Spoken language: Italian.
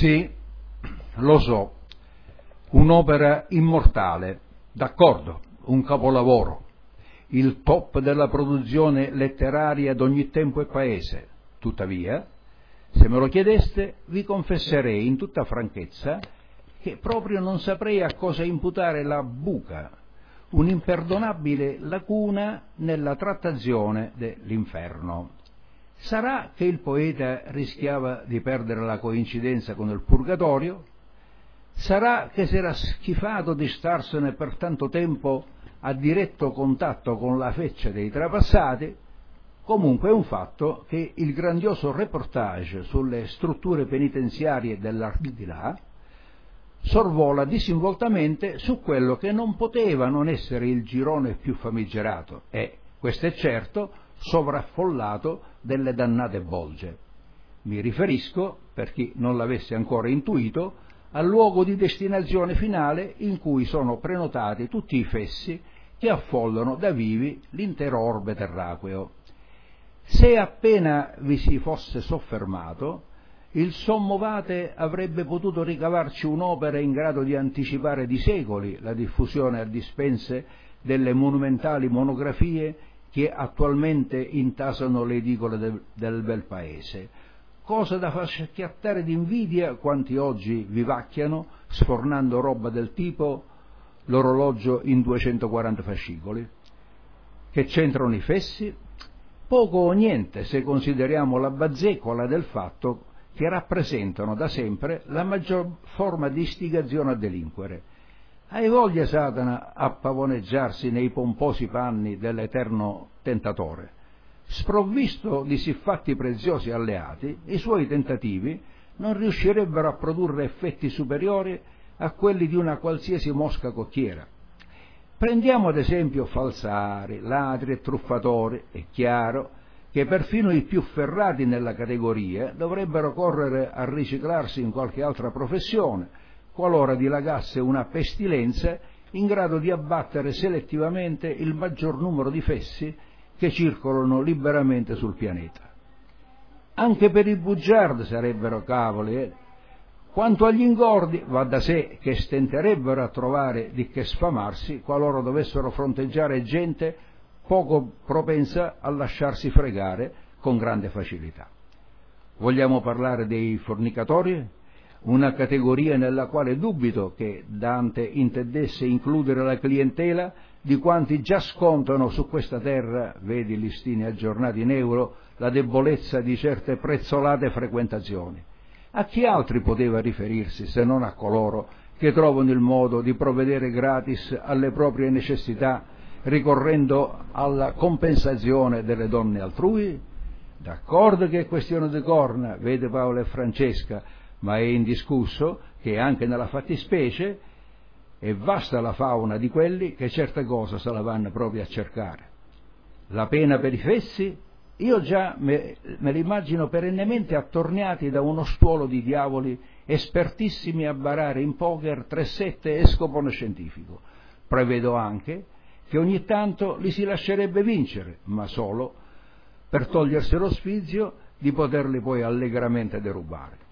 Sì, lo so, un'opera immortale, d'accordo, un capolavoro, il top della produzione letteraria d'ogni tempo e paese. Tuttavia, se me lo chiedeste, vi confesserei in tutta franchezza che proprio non saprei a cosa imputare la buca, un'imperdonabile lacuna nella trattazione dell'inferno. Sarà che il poeta rischiava di perdere la coincidenza con il purgatorio? Sarà che s'era schifato di starsene per tanto tempo a diretto contatto con la feccia dei trapassati? Comunque è un fatto che il grandioso reportage sulle strutture penitenziarie dell'aldilà sorvola disinvoltamente su quello che non poteva non essere il girone più famigerato e, questo è certo, sovraffollato delle dannate bolgie. Mi riferisco, per chi non l'avesse ancora intuito, al luogo di destinazione finale in cui sono prenotati tutti i fessi che affollano da vivi l'intero orbe terraqueo. Se appena vi si fosse soffermato, il sommovate avrebbe potuto ricavarci un'opera in grado di anticipare di secoli la diffusione a dispense delle monumentali monografie che attualmente intasano le edicole del bel paese, cosa da far schiattare d'invidia quanti oggi vivacchiano sfornando roba del tipo l'orologio in 240 fascicoli. Che c'entrano i fessi? Poco o niente se consideriamo la bazzecola del fatto che rappresentano da sempre la maggior forma di istigazione a delinquere. Hai voglia Satana a pavoneggiarsi nei pomposi panni dell'eterno tentatore. Sprovvisto di siffatti preziosi alleati, i suoi tentativi non riuscirebbero a produrre effetti superiori a quelli di una qualsiasi mosca cocchiera. Prendiamo ad esempio falsari, ladri e truffatori. È chiaro che perfino i più ferrati nella categoria dovrebbero correre a riciclarsi in qualche altra professione, qualora dilagasse una pestilenza in grado di abbattere selettivamente il maggior numero di fessi che circolano liberamente sul pianeta. Anche per i bugiardi sarebbero cavoli. Quanto agli ingordi, va da sé che stenterebbero a trovare di che sfamarsi qualora dovessero fronteggiare gente poco propensa a lasciarsi fregare con grande facilità. Vogliamo parlare dei fornicatori? Una categoria nella quale dubito che Dante intendesse includere la clientela di quanti già scontano su questa terra, vedi listini aggiornati in euro, la debolezza di certe prezzolate frequentazioni. A chi altri poteva riferirsi se non a coloro che trovano il modo di provvedere gratis alle proprie necessità ricorrendo alla compensazione delle donne altrui? D'accordo che è questione di corna, vede Paolo e Francesca, ma è indiscusso che anche nella fattispecie è vasta la fauna di quelli che certe cose se la vanno proprio a cercare. La pena per i fessi? Io già me li immagino perennemente attorniati da uno stuolo di diavoli espertissimi a barare in poker 3-7 e scopone scientifico. Prevedo anche che ogni tanto li si lascerebbe vincere, ma solo per togliersi lo sfizio di poterli poi allegramente derubare.